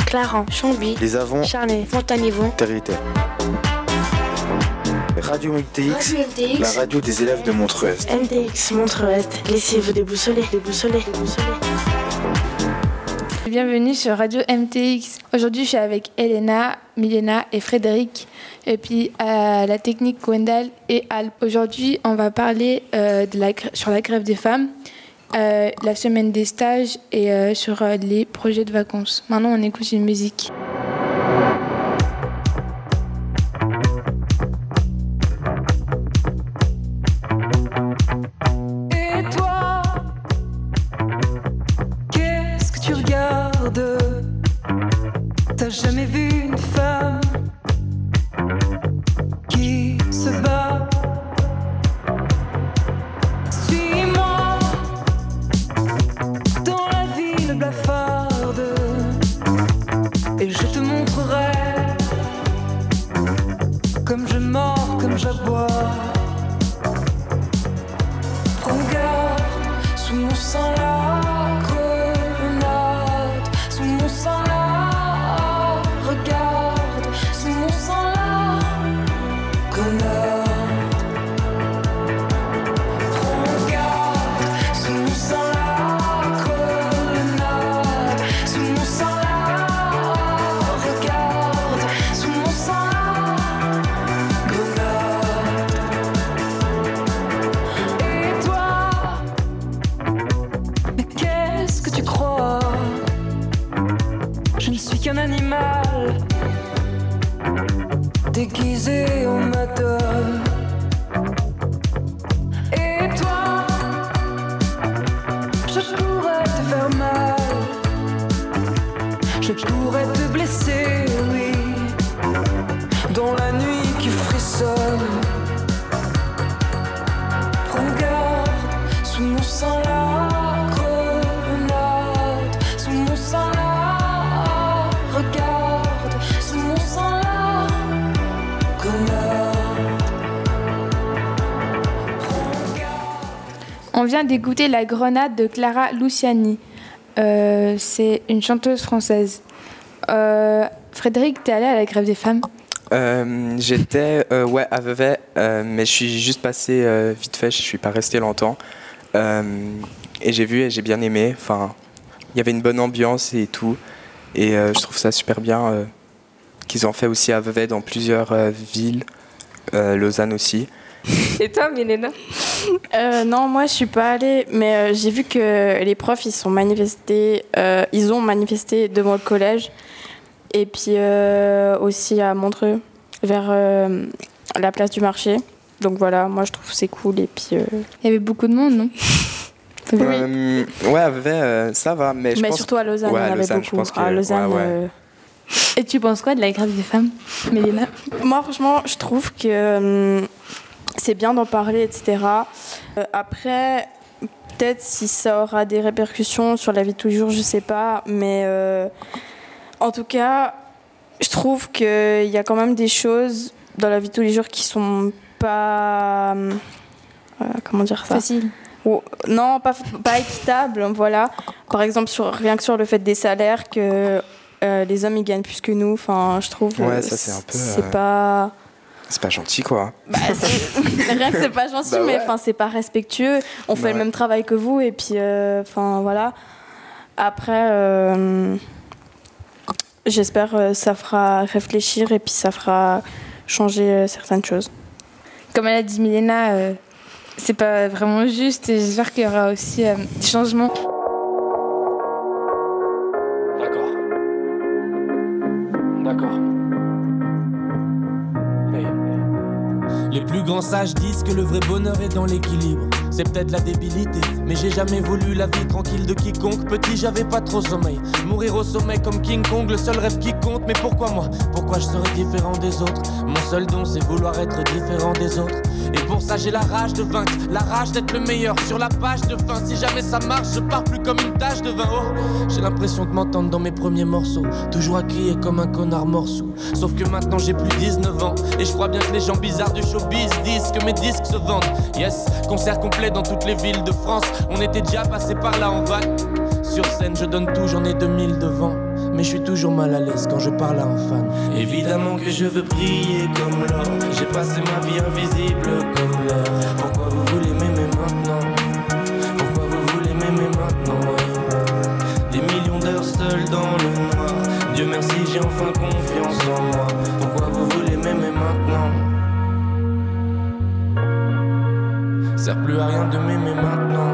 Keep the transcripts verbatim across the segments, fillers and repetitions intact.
Clarens, Chambly, Les Avants, Charnay, Fontanivon, Territé. Radio M T X, Radio M T X, la radio des élèves de Montreux-Est. M T X Montreux-Est, laissez-vous déboussoler, déboussoler, déboussoler. Bienvenue sur Radio M T X. Aujourd'hui, je suis avec Elena, Milena et Frédéric. Et puis à la technique Gwendal et Alp. Aujourd'hui, on va parler euh, de la, sur la grève des femmes, euh, la semaine des stages et euh, sur euh, les projets de vacances. Maintenant, on écoute une musique. T'as jamais vu une femme qui se bat? Suis-moi dans la ville blafarde et je te montrerai comme je mords, comme j'aboie. Prends garde, sous mon sang la grenade, sous mon sang la regarde, sous mon sang la grenade. Prends garde, sous mon sang la grenade, sous mon sang la regarde, sous mon sang la grenade. Et toi, mais qu'est-ce que tu crois? Je ne suis qu'un animal déguisé en madone. Et toi, je pourrais te faire mal, je pourrais te blesser, oui, dans la nuit qui frissonne. Prends garde, sous mon sang la grenade, sous mon sang la regarde, sous mon sang la grenade. On vient d'écouter La Grenade de Clara Luciani. Euh, c'est une chanteuse française. Euh, Frédéric, t'es allé à la grève des femmes? Euh, j'étais euh, ouais, à Vevey, euh, mais je suis juste passé euh, vite fait, je suis pas resté longtemps. Euh, et j'ai vu et j'ai bien aimé. Enfin, il y avait une bonne ambiance et tout. Et euh, je trouve ça super bien euh, qu'ils ont fait aussi à Vevey dans plusieurs euh, villes, euh, Lausanne aussi. Et toi, Milena? euh, Non, moi je suis pas allée, mais euh, j'ai vu que les profs ils sont manifestés, euh, ils ont manifesté devant le collège, et puis euh, aussi à Montreux, vers euh, la place du marché. Donc voilà, moi je trouve que c'est cool. Et puis euh... il y avait beaucoup de monde, non? Oui. Euh, ouais, à Vevey, euh, ça va, mais je mais pense surtout à Lausanne, ouais, il y en avait Lausanne, beaucoup. Je pense que... À Lausanne. Ouais, ouais. Euh... Et tu penses quoi de la grève des femmes, Milena? Moi, franchement, je trouve que euh, c'est bien d'en parler, et cetera. Euh, après, peut-être si ça aura des répercussions sur la vie de tous les jours, je sais pas. Mais euh, en tout cas, je trouve qu'il y a quand même des choses dans la vie de tous les jours qui sont pas... Euh, comment dire ça? Facile. Oh, non, pas, pas équitable, voilà. Par exemple, sur, rien que sur le fait des salaires, que euh, les hommes ils gagnent plus que nous. Enfin, je trouve. Ouais, ça c'est un peu. C'est euh... pas. C'est pas gentil, quoi. Bah, c'est... rien que c'est pas gentil, bah ouais. Mais enfin, c'est pas respectueux. On fait ouais. le même travail que vous, et puis, enfin, euh, voilà. Après, euh, j'espère que ça fera réfléchir et puis ça fera changer certaines choses. Comme elle a dit Milena. Euh... C'est pas vraiment juste et j'espère qu'il y aura aussi euh, des changements. D'accord. D'accord. Hey. Les plus grands sages disent que le vrai bonheur est dans l'équilibre. C'est peut-être la débilité, mais j'ai jamais voulu la vie tranquille de quiconque. Petit, j'avais pas trop sommeil. Mourir au sommet comme King Kong, le seul rêve qui compte. Mais pourquoi moi? Pourquoi je serais différent des autres? Mon seul don, c'est vouloir être différent des autres. Et pour ça, j'ai la rage de vaincre, la rage d'être le meilleur sur la page de fin. Si jamais ça marche, je pars plus comme une tache de vin. Oh, j'ai l'impression de m'entendre dans mes premiers morceaux, toujours à crier comme un connard morceau. Sauf que maintenant, j'ai plus dix-neuf ans et je crois bien que les gens bizarres du showbiz disent que mes disques se vendent. Yes, concert complet dans toutes les villes de France. On était déjà passé par là en van. Sur scène, je donne tout, j'en ai deux mille devant. Mais je suis toujours mal à l'aise quand je parle à un fan. Évidemment que je veux briller comme l'or. J'ai passé ma vie invisible comme l'air. Pourquoi vous voulez m'aimer maintenant? Pourquoi vous voulez m'aimer maintenant? Des millions d'heures seul dans le noir. Dieu merci, j'ai enfin confiance en moi. Pourquoi vous voulez m'aimer maintenant? Sert plus à rien de m'aimer maintenant.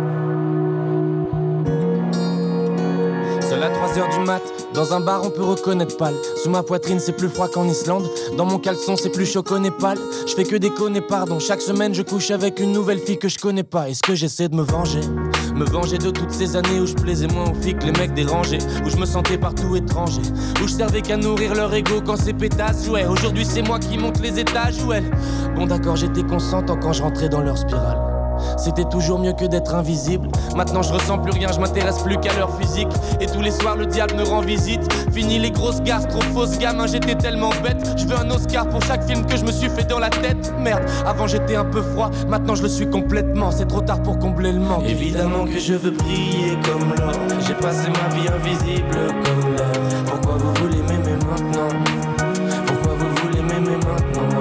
Seul à trois heures du mat, dans un bar on peut reconnaître pâle. Sous ma poitrine c'est plus froid qu'en Islande. Dans mon caleçon c'est plus chaud qu'au Népal. Je fais que déconner pardon. Chaque semaine je couche avec une nouvelle fille que je connais pas. Est-ce que j'essaie de me venger? Me venger de toutes ces années où je plaisais moins aux filles que les mecs dérangés. Où je me sentais partout étranger. Où je servais qu'à nourrir leur ego quand ces pétasses jouaient. Aujourd'hui c'est moi qui monte les étages où elles. Bon d'accord j'étais consentant quand je rentrais dans leur spirale. C'était toujours mieux que d'être invisible. Maintenant je ressens plus rien, je m'intéresse plus qu'à leur physique. Et tous les soirs le diable me rend visite. Fini les grosses gares, trop fausses gamin, j'étais tellement bête. Je veux un Oscar pour chaque film que je me suis fait dans la tête. Merde, avant j'étais un peu froid, maintenant je le suis complètement. C'est trop tard pour combler le manque. Évidemment que je veux briller comme l'or. J'ai passé ma vie invisible comme l'air. Pourquoi vous voulez m'aimer maintenant? Pourquoi vous voulez m'aimer maintenant?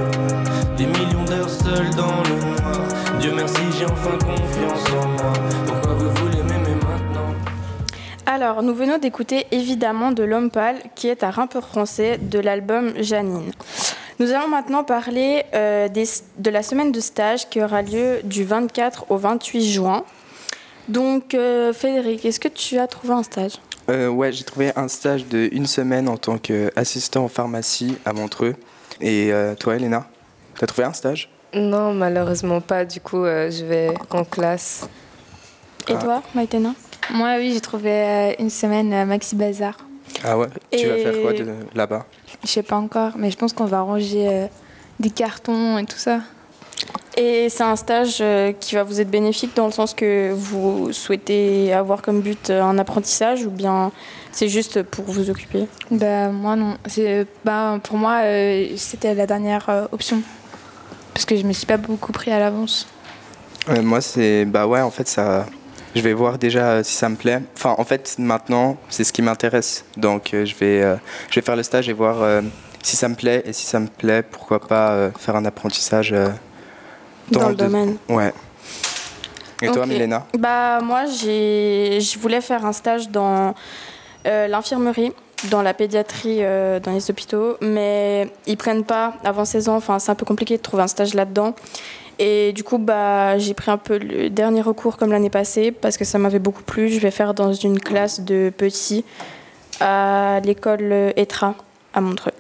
Des millions d'heures seul dans le noir. Dieu merci, j'ai enfin confiance en moi. Pourquoi vous voulez m'aimer maintenant? Alors, nous venons d'écouter évidemment de L'Homme Pâle, qui est un rappeur français de l'album Janine. Nous allons maintenant parler euh, des, de la semaine de stage qui aura lieu du vingt-quatre au vingt-huit juin. Donc, euh, Frédéric, est-ce que tu as trouvé un stage? Euh, ouais, j'ai trouvé un stage de une semaine en tant qu'assistant en pharmacie à Montreux. Et euh, toi, Elena, t'as trouvé un stage? Non, malheureusement pas. Du coup, euh, je vais en classe. Et Ah. toi, Maïtena? Moi, oui, j'ai trouvé euh, une semaine à Maxi Bazar. Ah ouais? Tu vas Et- faire quoi de, là-bas? Je sais pas encore, mais je pense qu'on va ranger euh, des cartons et tout ça. Et c'est un stage euh, qui va vous être bénéfique dans le sens que vous souhaitez avoir comme but euh, un apprentissage ou bien c'est juste pour vous occuper? Bah, moi, non. C'est, bah, pour moi, euh, c'était la dernière euh, option. Parce que je me suis pas beaucoup pris à l'avance. Euh, moi, c'est. Bah ouais, en fait, ça. Je vais voir déjà euh, si ça me plaît. Enfin, en fait, maintenant, c'est ce qui m'intéresse. Donc, euh, je, vais, euh, je vais faire le stage et voir euh, si ça me plaît. Et si ça me plaît, pourquoi pas euh, faire un apprentissage euh, Dans le deux- domaine. Ouais. Et toi, Ok. Milena? Bah moi j'ai je voulais faire un stage dans euh, l'infirmerie, dans la pédiatrie, euh, dans les hôpitaux, mais ils prennent pas avant seize ans. Enfin c'est un peu compliqué de trouver un stage là-dedans. Et du coup bah j'ai pris un peu le dernier recours comme l'année passée parce que ça m'avait beaucoup plu. Je vais faire dans une classe de petits à l'école E T R A à Montreux.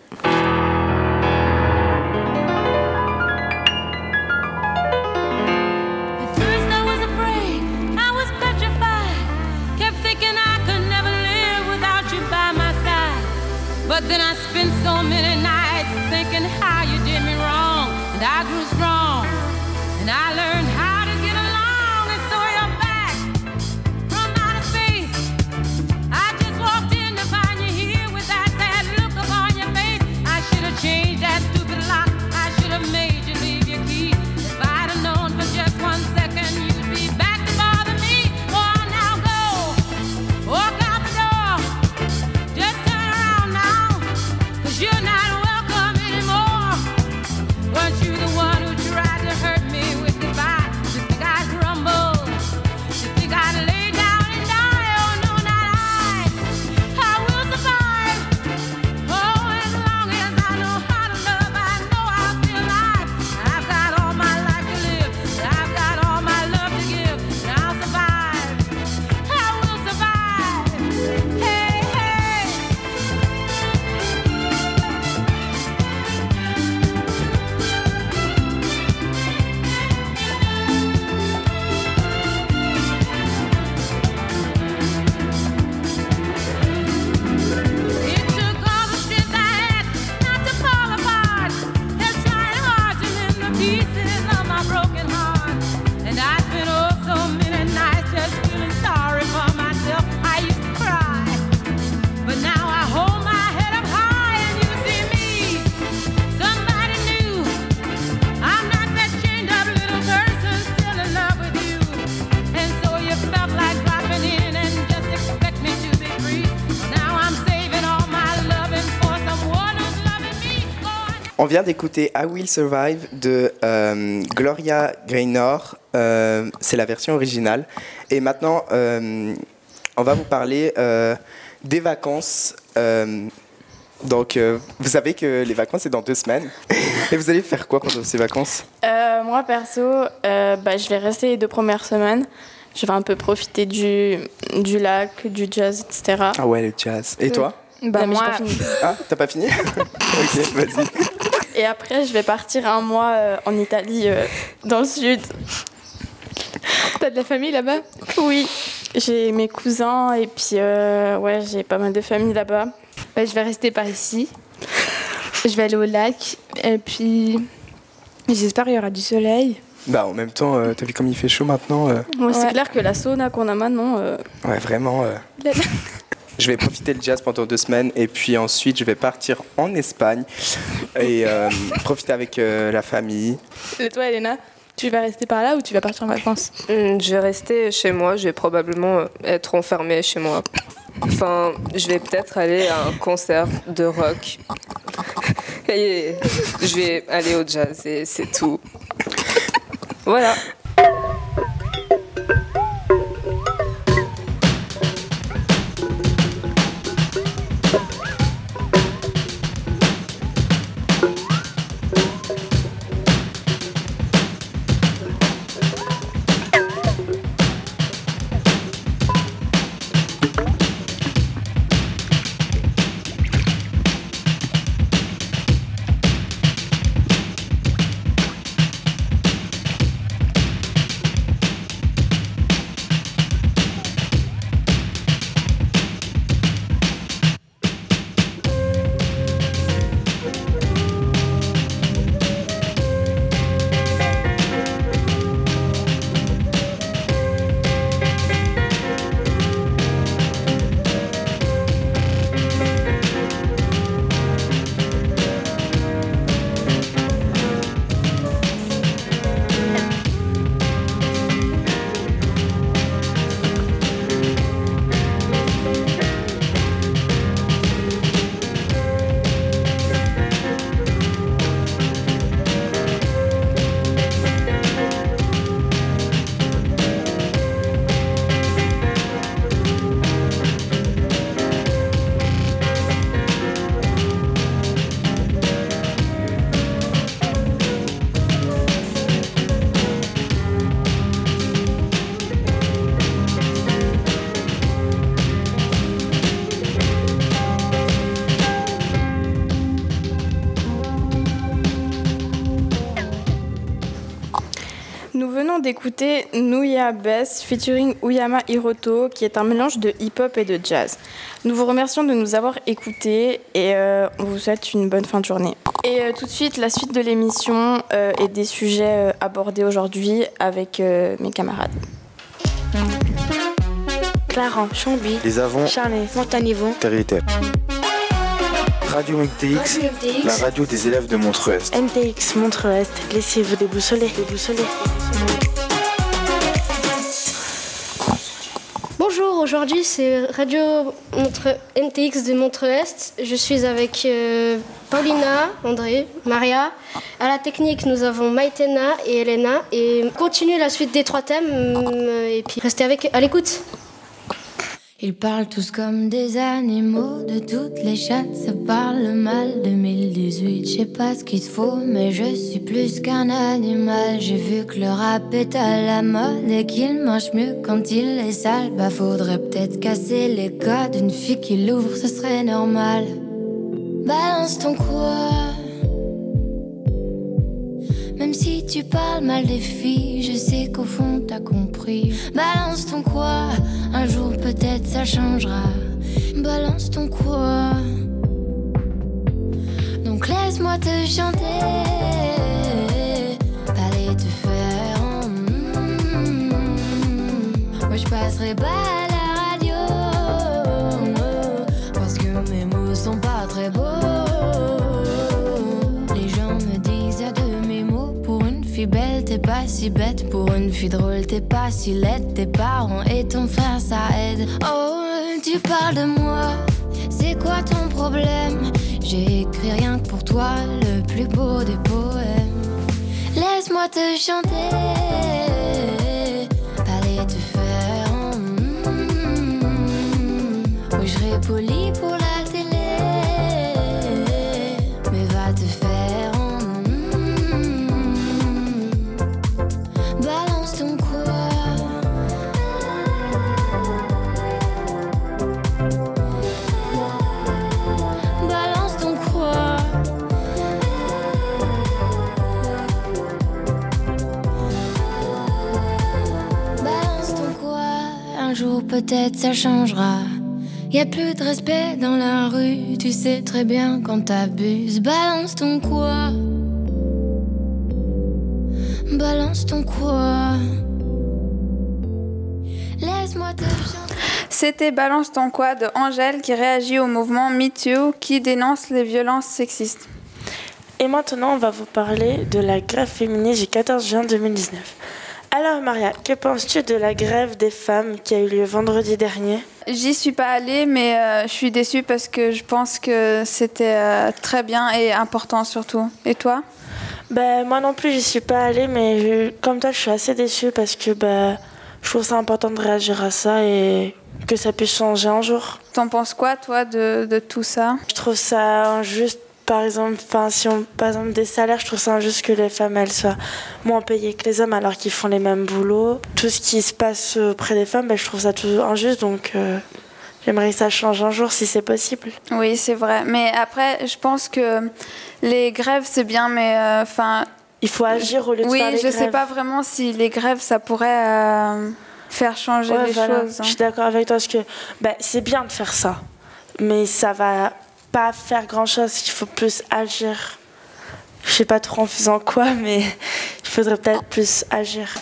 At first I was afraid, I was petrified. Kept thinking I could never live without you by my side. But then I spent so many nights thinking how you did me wrong. And I grew strong, and I learned how to get along. And so you're back from outer space. I just walked in to find you here with that sad look upon your face. I should have changed that stupid lock. I should have made you leave your key. If I'd have known for just one second you'd be back to bother me. Oh, now go, walk out the door. Just turn around now, 'cause you're not welcome anymore. Weren't you the one who tried to hurt me with goodbye? On vient d'écouter I Will Survive de euh, Gloria Gaynor. Euh, c'est la version originale. Et maintenant, euh, on va vous parler euh, des vacances. Euh, donc, euh, vous savez que les vacances, c'est dans deux semaines. Et vous allez faire quoi pendant ces vacances ? Euh, moi, perso, euh, bah, je vais rester les deux premières semaines. Je vais un peu profiter du, du lac, du jazz, et cetera. Ah ouais, le jazz. Et toi ? Bah, Non, mais j'ai moi, pas fini. Ah, t'as pas fini ? Ok, vas-y. Et après, je vais partir un mois euh, en Italie, euh, dans le sud. t'as de la famille là-bas ? Oui, j'ai mes cousins et puis euh, ouais, j'ai pas mal de famille là-bas. Bah, je vais rester par ici. Je vais aller au lac. Et puis, j'espère qu'il y aura du soleil. Bah, en même temps, euh, t'as vu comme il fait chaud maintenant euh, Ouais, c'est Ouais. clair que la sauna qu'on a maintenant... euh, Ouais, vraiment. euh, La- Je vais profiter le jazz pendant deux semaines et puis ensuite je vais partir en Espagne et euh, profiter avec euh, la famille. Et toi, Elena, tu vas rester par là ou tu vas partir en vacances ? Hum, Je vais rester chez moi, je vais probablement être enfermée chez moi. Enfin, je vais peut-être aller à un concert de rock. Et je vais aller au jazz et c'est tout. Voilà. Nous venons d'écouter Nuya Bess featuring Uyama Hiroto, qui est un mélange de hip-hop et de jazz. Nous vous remercions de nous avoir écoutés et euh, on vous souhaite une bonne fin de journée. Et euh, tout de suite, la suite de l'émission euh, et des sujets euh, abordés aujourd'hui avec euh, mes camarades. Clarence, Chambly, Les Avants, Charlet, Montanivon, Carité. Radio M T X, Radio M T X, la radio des élèves de Montreux-Est. M T X, Montreux-Est, laissez-vous déboussoler, déboussoler. Bonjour, aujourd'hui c'est Radio Montre- M T X de Montreux-Est. Je suis avec euh, Paulina, André, Maria. À la technique, nous avons Maïtena et Elena. Et on continue la suite des trois thèmes euh, et puis restez avec, à l'écoute. Ils parlent tous comme des animaux, de toutes les chattes, ça parle mal. deux mille dix-huit, je sais pas ce qu'il te faut, mais je suis plus qu'un animal. J'ai vu que le rap est à la mode et qu'il mange mieux quand il est sale. Bah faudrait peut-être casser les codes, une fille qui l'ouvre, ce serait normal. Balance ton quoi. Même si tu parles mal des filles, je sais qu'au fond t'as compris. Balance ton quoi, un jour peut-être ça changera. Balance ton quoi. Donc laisse-moi te chanter, aller te faire en mm, moi je passerai pas à la radio, parce que mes mots sont pas très beaux. Les gens me disent à de mes mots, pour une fille belle t'es pas si bête, pour une fille drôle t'es pas si laide. Tes parents et ton frère ça aide. Oh tu parles de moi, c'est quoi ton problème? J'ai écrit rien que pour toi, le plus plus beau des poèmes. Laisse-moi te chanter, aller te faire en mm, oui, je serai poli pour la télé, mais va te faire en mm, balance ton quoi. Balance ton quoi. Balance ton quoi. Un jour peut-être ça changera. Y'a plus de respect dans la rue, tu sais très bien quand t'abuses. Balance ton quoi. Balance ton quoi. Laisse-moi te chanter. C'était Balance ton quoi de Angèle qui réagit au mouvement MeToo qui dénonce les violences sexistes. Et maintenant, on va vous parler de la grève féministe du quatorze juin deux mille dix-neuf. Alors Maria, que penses-tu de la grève des femmes qui a eu lieu vendredi dernier ? J'y suis pas allée, mais euh, je suis déçue parce que je pense que c'était euh, très bien et important surtout. Et toi ? Ben, moi non plus, j'y suis pas allée, mais je- comme toi, je suis assez déçue parce que ben, je trouve ça important de réagir à ça et que ça puisse changer un jour. T'en penses quoi, toi, de, de tout ça ? Je trouve ça injuste, par exemple, enfin, si on, par exemple, des salaires, je trouve ça injuste que les femmes, elles soient moins payées que les hommes alors qu'ils font les mêmes boulots. Tout ce qui se passe auprès des femmes, ben, je trouve ça tout injuste, donc euh, j'aimerais que ça change un jour si c'est possible. Oui, c'est vrai. Mais après, je pense que les grèves, c'est bien, mais enfin... Il faut agir au lieu de oui, faire les je grèves. sais pas vraiment si les grèves, ça pourrait euh, faire changer Ouais, les voilà. choses. Je suis d'accord avec toi parce que ben, c'est bien de faire ça, mais ça va pas faire grand-chose. Il faut plus agir. Je sais pas trop en faisant quoi, mais il faudrait peut-être plus agir.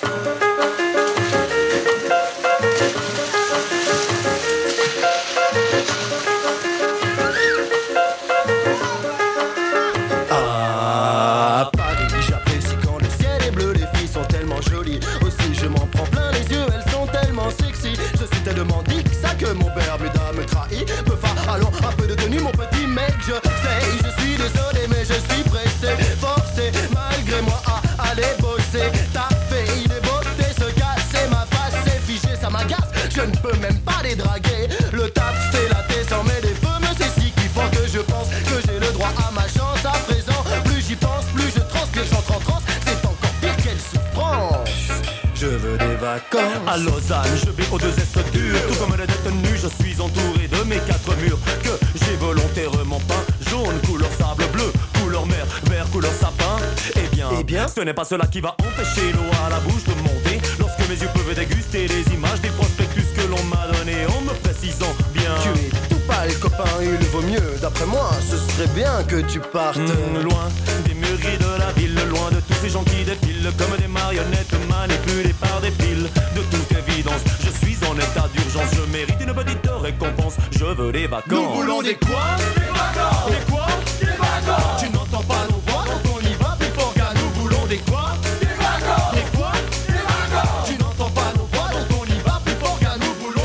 Ah, Paris, j'apprécie quand le ciel est bleu, les filles sont tellement jolies. Aussi, je m'en prends plein les yeux, elles sont tellement sexy. Je suis tellement dick, ça que mon Bermuda me trahit. Me fa, allons, un peu de tenue, mon petit mec, je sais. Je suis désolé, mais je suis pressé, forcé, malgré moi, à aller bosser. Taper, des beautés, se casser, ma face est figée, ça m'agace. Je ne peux même pas les draguer. Le taf, c'est la tête, sans mes fameux ceci qui font que je pense que j'ai le droit à ma chance à présent. Plus j'y pense, plus je transpire, j'entre en transe. C'est encore pire, quelle souffrance. Je veux des vacances. À Lausanne, je vais aux deux S dur. Tout comme les détenus, je suis entouré de mes quatre murs que j'ai volontairement peint. Jaune, couleur sable, bleu, couleur mer, vert, couleur sapin. Eh bien, eh bien, ce n'est pas cela qui va empêcher l'eau à la bouche de monter. Lorsque mes yeux peuvent déguster les images des prospectus que l'on m'a donné en me précisant bien. Tu es tout pâle, copain, il vaut mieux. D'après moi, ce serait bien que tu partes mmh, loin des mûries de la ville, loin de tous ces gens qui défilent comme des marionnettes manipulées par des fils. De toute évidence, je suis en état d'urgence, je mérite une petite récompense. Je veux des vacances. Nous voulons des quoi? Des vacances. Des quoi? Des vacances. Tu n'entends pas nos voix quand on y va plus fort qu'à nous voulons des quoi? Des vacances. Des quoi? Des vacances. Tu n'entends pas nos voix quand on y va plus fort qu'à nous voulons.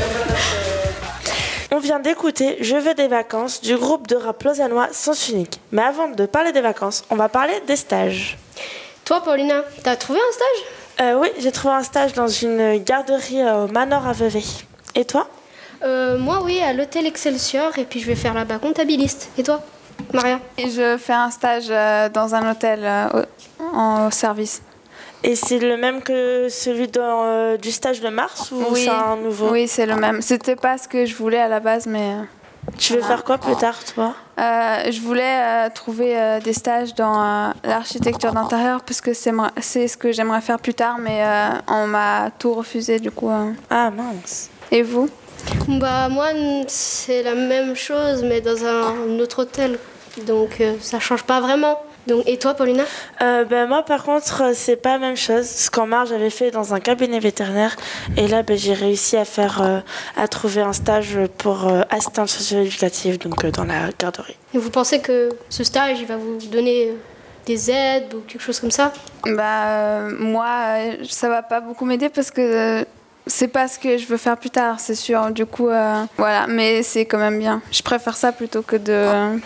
On vient d'écouter Je veux des vacances du groupe de rap lausannois Sens Unique. Mais avant de parler des vacances, on va parler des stages. Toi, Paulina, t'as trouvé un stage? Euh, oui, j'ai trouvé un stage dans une garderie euh, au Manor à Vevey. Et toi? euh, Moi, oui, à l'hôtel Excelsior, et puis je vais faire là-bas comptabiliste. Et toi, Maria? Et je fais un stage euh, dans un hôtel euh, au, en service. Et c'est le même que celui dans, euh, du stage de mars ou Oui, c'est un nouveau? oui, c'est le même. C'était pas ce que je voulais à la base, mais... Tu veux voilà. faire quoi plus tard, toi? Euh, je voulais euh, trouver euh, des stages dans euh, l'architecture d'intérieur parce que c'est, c'est ce que j'aimerais faire plus tard, mais euh, on m'a tout refusé du coup. Euh. Ah mince. Et vous? Bah moi, c'est la même chose, mais dans un autre hôtel, donc euh, ça change pas vraiment. Donc, et toi, Paulina? euh, ben, Moi, par contre, c'est pas la même chose. Ce qu'en mars, j'avais fait dans un cabinet vétérinaire. Et là, ben, j'ai réussi à, faire, euh, à trouver un stage pour euh, assistante socio-éducative, donc euh, dans la garderie. Et vous pensez que ce stage, il va vous donner des aides ou quelque chose comme ça? Bah, euh, moi, euh, ça va pas beaucoup m'aider parce que euh, c'est pas ce que je veux faire plus tard, c'est sûr. Du coup, euh, voilà. Mais c'est quand même bien. Je préfère ça plutôt que de... Euh,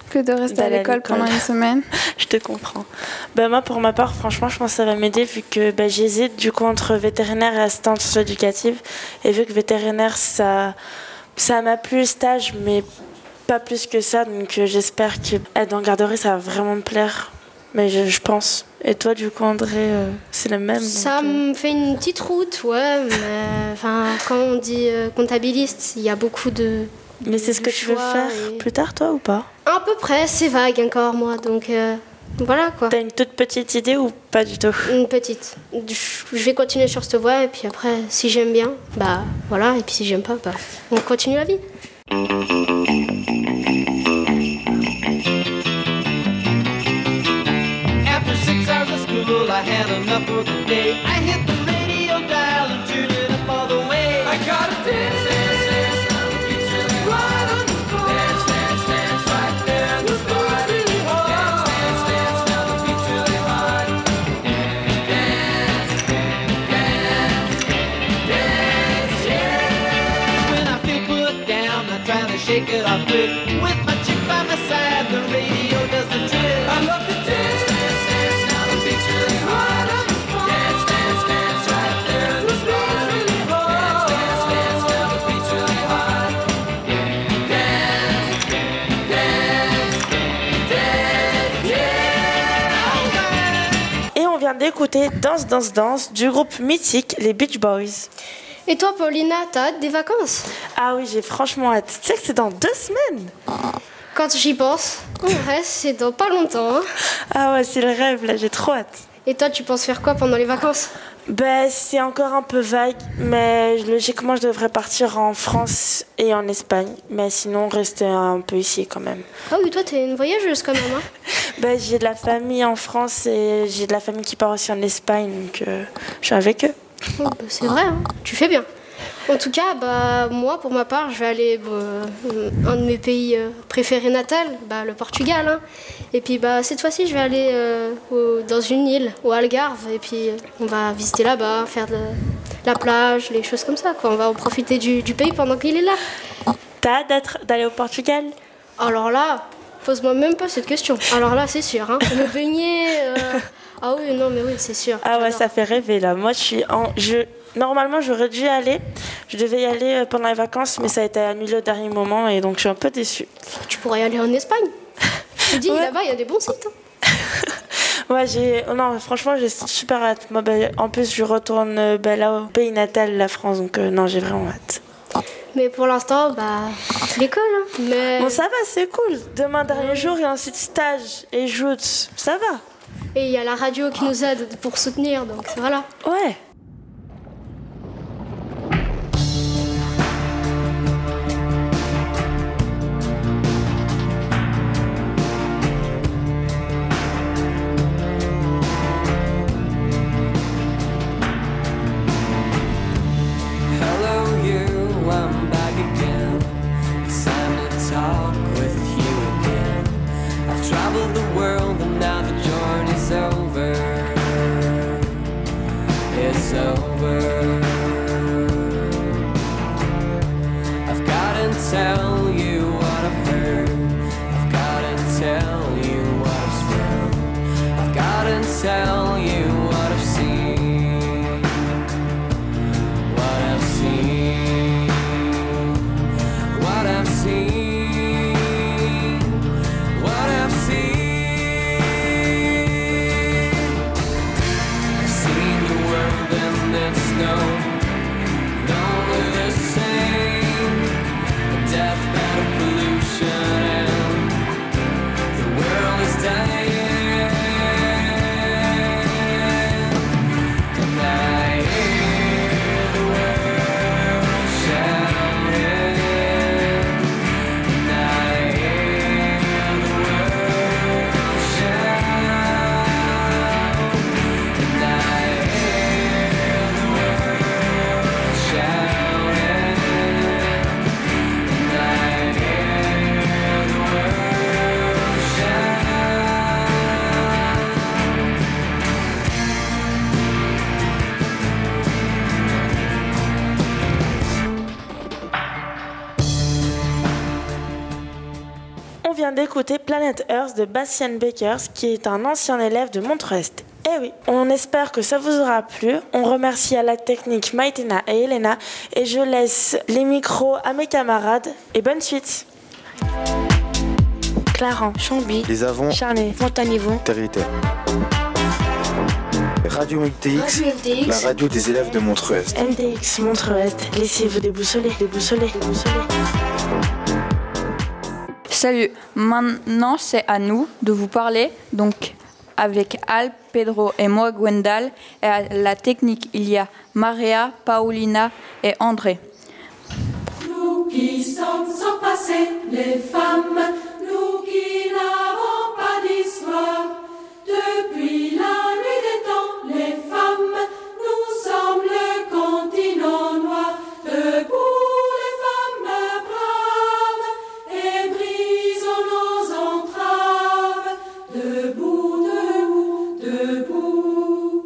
que de rester à D'aller à l'école l'école. pendant une semaine. Je te comprends. Ben, moi, pour ma part, franchement, je pense que ça va m'aider vu que ben, j'hésite du coup entre vétérinaire et assistante socio-éducative. Et vu que vétérinaire, ça, ça m'a plu le stage, mais pas plus que ça. Donc euh, j'espère qu'être en garderie, ça va vraiment me plaire. Mais je, je pense. Et toi, du coup, André, euh, c'est le même Ça donc, euh, me fait une petite route, ouais, mais enfin, quand on dit euh, comptabiliste, il y a beaucoup de. Mais c'est ce que tu veux choix faire et- plus tard, toi, ou pas? À peu près, c'est vague encore, moi, donc euh, voilà quoi. T'as une toute petite idée ou pas du tout? Une petite. Je vais continuer sur cette voie, et puis après, si j'aime bien, bah voilà, et puis si j'aime pas, bah on continue la vie. After six hours of school, I had enough for the day. I hit the radio dial and tuned it up all the way. I got a dance, dance, dance, now the beat's really right on the spot. Dance, dance, dance, right there on the spot. Really hard. Dance, dance, dance, now the beat's really hard. Dance, dance, dance, yeah. When I feel put down, I try to shake it off quick. With my chick by my side, the radio does the trick. I love the dance, dance, dance, now the beat's really hard on the spot. Dance, dance, dance, right there on the spot. Really hard. Dance, dance, dance, now the beat's really hard. Dance, dance, dance, yeah. Et on vient d'écouter Danse, Danse, Danse du groupe mythique, les Beach Boys. Et toi, Paulina, t'as hâte des vacances? Ah oui, j'ai franchement hâte. Tu sais que c'est dans deux semaines. Quand j'y pense, ouais, c'est dans pas longtemps. Hein. Ah ouais, c'est le rêve, là, j'ai trop hâte. Et toi, tu penses faire quoi pendant les vacances? Ben, c'est encore un peu vague, mais logiquement, je devrais partir en France et en Espagne. Mais sinon, rester un peu ici quand même. Ah oui, toi, t'es une voyageuse quand même. Hein. Ben, j'ai de la famille en France et j'ai de la famille qui part aussi en Espagne, donc euh, je suis avec eux. Oh, bah, c'est vrai, hein. Tu fais bien. En tout cas, bah, moi, pour ma part, je vais aller bah, un de mes pays euh, préférés natal, bah, le Portugal. Hein. Et puis, bah, cette fois-ci, je vais aller euh, au- dans une île, au Algarve. Et puis, euh, on va visiter là-bas, faire de la plage, les choses comme ça, quoi. On va en profiter du, du pays pendant qu'il est là. T'as hâte d'être- d'aller au Portugal? Alors là, pose-moi même pas cette question. Alors là, c'est sûr. Hein. Me baigner. euh, Ah oui, non, mais oui, c'est sûr. Ah ouais, J'adore. ça fait rêver là. Moi, je suis en. Je... Normalement, j'aurais dû y aller. Je devais y aller euh, pendant les vacances, mais ça a été annulé au dernier moment et donc je suis un peu déçue. Tu pourrais y aller en Espagne. Je te dis, Ouais. là-bas, il y a des bons sites. Hein. Ouais, j'ai. oh non, franchement, j'ai super hâte. Moi, ben, en plus, je retourne euh, ben, là au pays natal, la France, donc euh, non, j'ai vraiment hâte. Mais pour l'instant, bah, l'école. Hein. Mais... Bon, ça va, c'est cool. Demain, dernier jour et ensuite stage et joute. Ça va. Et il y a la radio qui nous aide pour soutenir, donc voilà. Ouais. Hello, you, I'm back again. It's time to talk with you again. I've traveled the world and now the journey's over. It's vient d'écouter Planet Earth de Bastien Bakers, qui est un ancien élève de Montreux-Est. Eh oui, on espère que ça vous aura plu. On remercie à la technique Maïtena et Elena, et je laisse les micros à mes camarades, et bonne suite. Clarence, Chambly, Les Avants, Charnay, Montanivon, Territé. Radio M T X, Radio M T X. la radio des élèves de Montreux-Est. M T X Montreux-Est, laissez-vous déboussoler, déboussoler, déboussoler. Salut, maintenant c'est à nous de vous parler, donc avec Al, Pedro et moi Gwendal, et à la technique il y a Maria, Paulina et André. Nous qui sommes sans passé, les femmes, nous qui n'avons pas d'histoire, depuis la nuit des temps, les femmes, nous sommes le continent noir, debout les femmes braves, et brisons nos entraves, debout, debout, debout,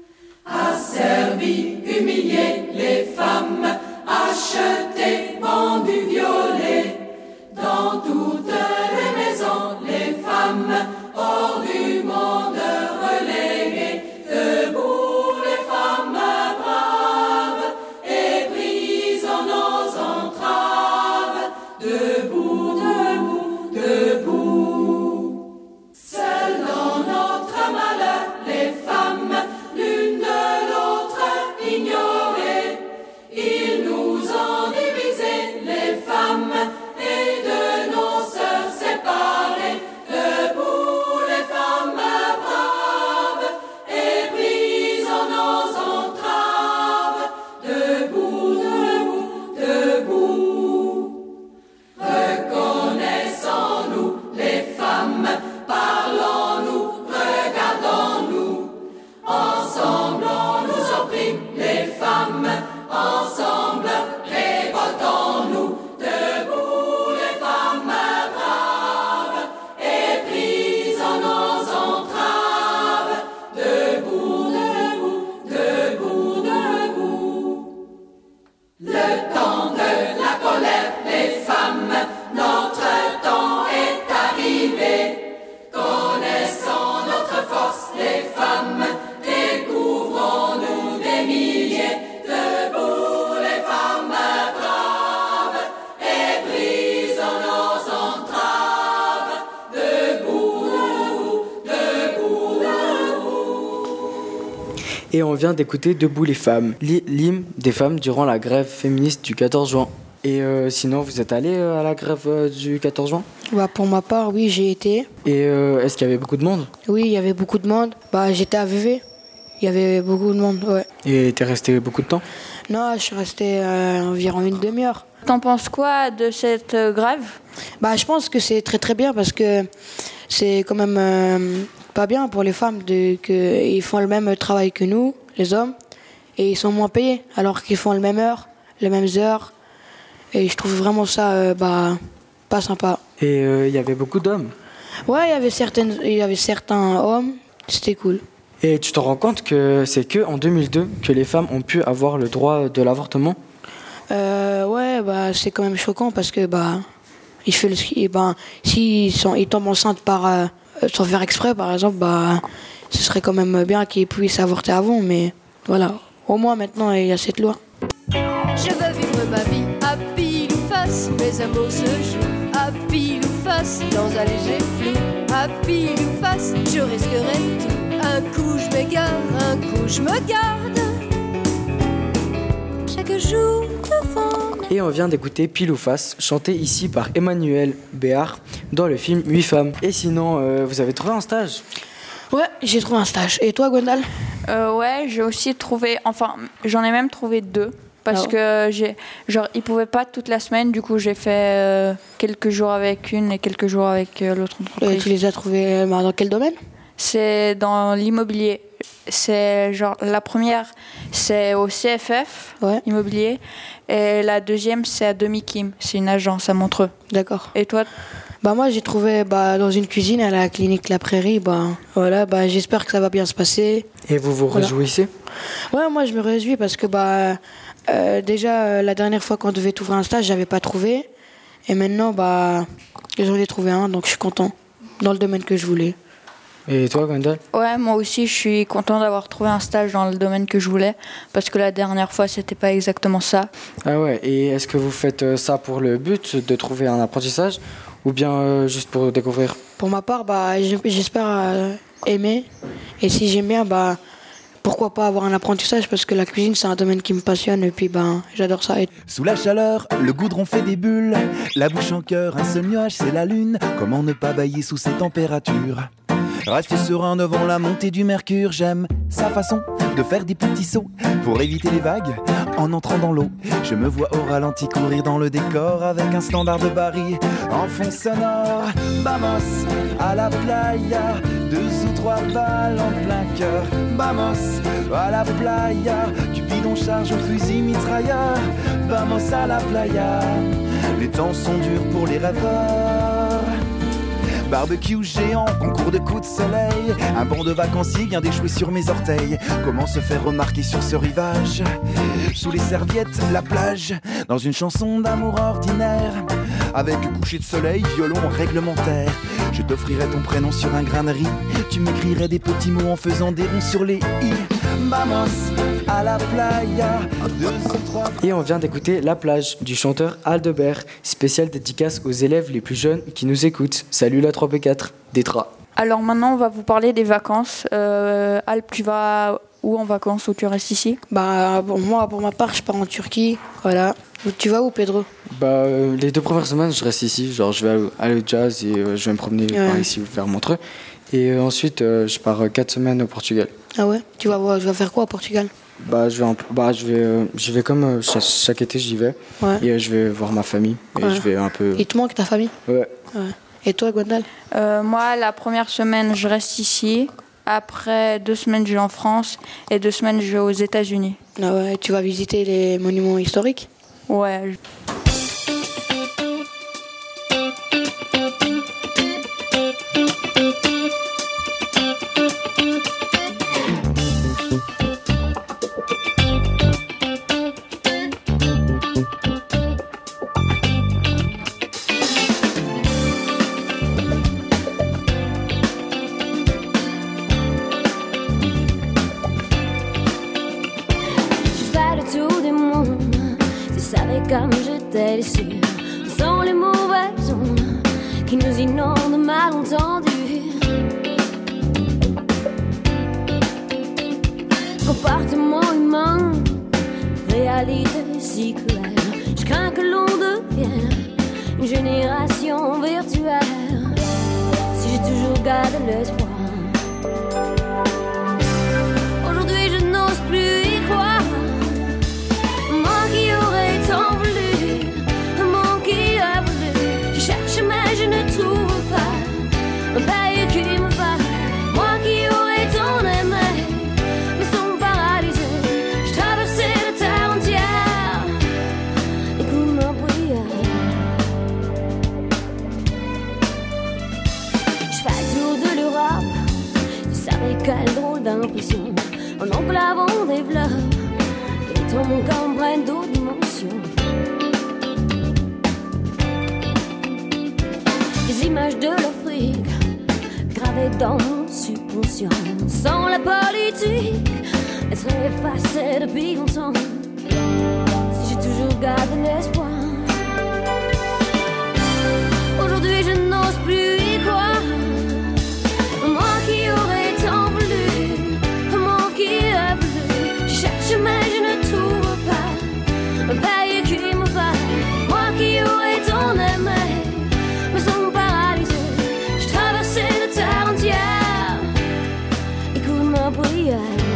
asservis, humiliés, les femmes, achetées, vendues, violées, dans toutes les maisons, les femmes, hors du monde reléguées, debout les femmes braves, et brisons nos entraves, debout, debout, debout. Seules dans notre malheur, les femmes, l'une de l'autre ignorées, ils nous ont divisés, les femmes, et de nos sœurs séparées, debout les femmes braves, et brisons nos entraves, debout, debout, debout. Reconnaissons-nous, les femmes, parlons-nous, regardons-nous, ensemble on nous opprime, les femmes, ensemble révoltons-nous, debout les femmes braves, et brisons nos entraves, debout, debout, debout, debout. Le temps de la colère, les femmes, notre temps est arrivé, connaissons notre force, les femmes, découvrons-nous des milliers, debout les femmes braves, et brisons nos entraves, debout, debout, debout. Et on vient d'écouter Debout les femmes, l'hy- l'hymne des femmes durant la grève féministe du quatorze juin. Et euh, sinon, vous êtes allé euh, à la grève euh, du quatorze juin? Bah, pour ma part, oui, j'ai été. Et euh, est-ce qu'il y avait beaucoup de monde? Oui, il y avait beaucoup de monde. Bah, j'étais à V V. Il y avait beaucoup de monde, ouais. Et t'es resté beaucoup de temps? Non, je suis resté euh, environ une demi-heure. T'en penses quoi de cette euh, grève? Bah, je pense que c'est très très bien parce que c'est quand même euh, pas bien pour les femmes de, que ils font le même travail que nous, les hommes, et ils sont moins payés alors qu'ils font le même heure, les mêmes heures. Et je trouve vraiment ça euh, bah, pas sympa. Et il euh, y avait beaucoup d'hommes? Ouais, il y avait certaines, il y avait certains hommes, c'était cool. Et tu te rends compte que c'est que en deux mille deux que les femmes ont pu avoir le droit de l'avortement? Euh, ouais, bah, c'est quand même choquant parce que bah, il fait le, et ben, s'ils sont, ils tombent enceintes par, euh, sans faire exprès, par exemple, bah, ce serait quand même bien qu'ils puissent avorter avant, mais voilà, au moins maintenant il y a cette loi. Je veux vivre ma vie à pile ou face, mes amours se jouent à pile ou face, dans un léger flou, à pile ou face, je risquerai tout. Un coup je m'égare, un coup je me garde. Chaque jour devant. Et on vient d'écouter Pile ou Face, chanté ici par Emmanuel Béard dans le film Huit femmes. Et sinon, euh, vous avez trouvé un stage? Ouais, j'ai trouvé un stage. Et toi, Gwendal? euh, Ouais, j'ai aussi trouvé, enfin, j'en ai même trouvé deux. Parce Ah. que j'ai, genre, ils pouvaient pas toute la semaine, du coup j'ai fait euh, quelques jours avec une et quelques jours avec euh, l'autre entreprise. Et tu les as trouvés bah, dans quel domaine? C'est dans l'immobilier. C'est genre la première, c'est au C F F ouais. immobilier, et la deuxième c'est à Demi-Kim, c'est une agence à Montreux. D'accord. Et toi? Bah moi j'ai trouvé bah, dans une cuisine à la clinique La Prairie. Bah voilà, bah j'espère que ça va bien se passer. Et vous vous Voilà. réjouissez? Ouais, moi je me réjouis parce que bah euh, déjà euh, la dernière fois qu'on devait ouvrir un stage, j'avais pas trouvé, et maintenant bah Et j'en ai trouvé un, donc je suis content. Dans le domaine que je voulais. Et toi, Gwendal? Ouais, moi aussi, je suis content d'avoir trouvé un stage dans le domaine que je voulais, parce que la dernière fois, c'était pas exactement ça. Ah ouais, et est-ce que vous faites euh, ça pour le but de trouver un apprentissage ou bien euh, juste pour découvrir? Pour ma part, bah, j'- j'espère euh, aimer. Et si j'aime bien, bah, pourquoi pas avoir un apprentissage, parce que la cuisine, c'est un domaine qui me passionne et puis bah, j'adore ça. Et... Sous la chaleur, le goudron fait des bulles, la bouche en cœur, un seul nuage, c'est la lune. Comment ne pas bailler sous ces températures? Rester serein devant la montée du mercure, j'aime sa façon de faire des petits sauts pour éviter les vagues en entrant dans l'eau. Je me vois au ralenti courir dans le décor avec un standard de Barry en fond sonore. Vamos à la playa, deux ou trois balles en plein cœur. Vamos à la playa, Cupidon charge au fusil mitrailleur. Vamos à la playa, les temps sont durs pour les rêveurs. Barbecue géant, concours de coups de soleil. Un banc de vacanciers vient d'échouer sur mes orteils. Comment se faire remarquer sur ce rivage? Sous les serviettes, la plage, dans une chanson d'amour ordinaire. Avec coucher de soleil, violon réglementaire. Je t'offrirai ton prénom sur un grain de riz. Tu m'écrirais des petits mots en faisant des ronds sur les i. Vamos à la playa, deux ou trois... Et on vient d'écouter La plage du chanteur Aldebert, spécial dédicace aux élèves les plus jeunes qui nous écoutent. Salut la trois P quatre, Détra. Alors maintenant, on va vous parler des vacances. Euh, Alp, tu vas où en vacances ou tu restes ici? Bah, pour moi, pour ma part, je pars en Turquie. Voilà. Tu vas où, Pedro? Bah, euh, les deux premières semaines, je reste ici. Genre, je vais aller- aller au jazz et euh, je vais me promener Ouais. par ici vers Montreux. Et euh, ensuite, euh, je pars euh, quatre semaines au Portugal. Ah ouais? Tu vas, voir- tu vas faire quoi au Portugal? Bah, je vais, un peu- bah, je vais, euh, j'y vais comme euh, chaque, chaque été, j'y vais. Ouais. Et euh, je vais voir ma famille. Et Ouais. je vais un peu. Il te manque ta famille? Ouais. Ouais. Et toi, Gwendal? Euh, Moi, la première semaine, je reste ici. Après deux semaines, je vais en France. Et deux semaines, je vais aux États-Unis. Ah ouais, tu vas visiter les monuments historiques? Ouais. Je fais le tour du monde. Tu savais comme j'étais déçue. Sans les mauvaises ondes qui nous inondent de malentendus. Comportement humain, réalité si cruelle. Je crains que l'on devienne une génération virtuelle. Si j'ai toujours gardé l'espoir. Aujourd'hui je n'ose plus y croire. Moi qui aurais tant voulu, moi qui a voulu. Je cherche mais je ne trouve pas un pays qui me va. Moi qui aurais tant aimé, mais sans paralysé. Je traversais la terre entière. Écoute ma prière. Je fais le tour de l'Europe. Tu savais quelle drôle d'impression. En enclavant des fleurs. Et ton corps prenne d'autres dimensions. Les images de l'Afrique gravées dans mon subconscient. Sans la politique, elles seraient effacées depuis longtemps. Si j'ai toujours gardé l'espoir. Aujourd'hui je n'ose plus y croire. Moi qui aurais tant voulu, moi qui a voulu. Je cherche mais je ne trouve pas un pays qui me va. Moi qui aurais tant aimé, mais sans paralysé. Je traversais la terre entière. Écoute ma prière.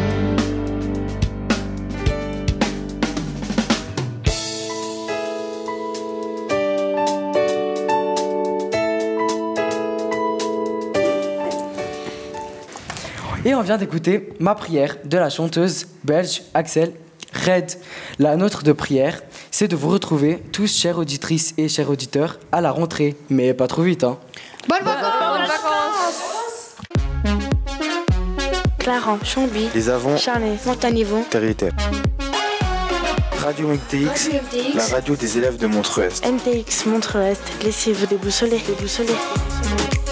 Et on vient d'écouter Ma prière de la chanteuse belge Axel Red. La nôtre de prière, c'est de vous retrouver tous, chères auditrices et chers auditeurs, à la rentrée. Mais pas trop vite, hein. Bonnes vacances! Claren, Chambly, Les Avants, Charnay, Montanivon, Territé. Radio M T X, Radio M T X. la radio des élèves de Montreux-Est. M T X Montreux-Est, laissez-vous déboussoler, déboussoler.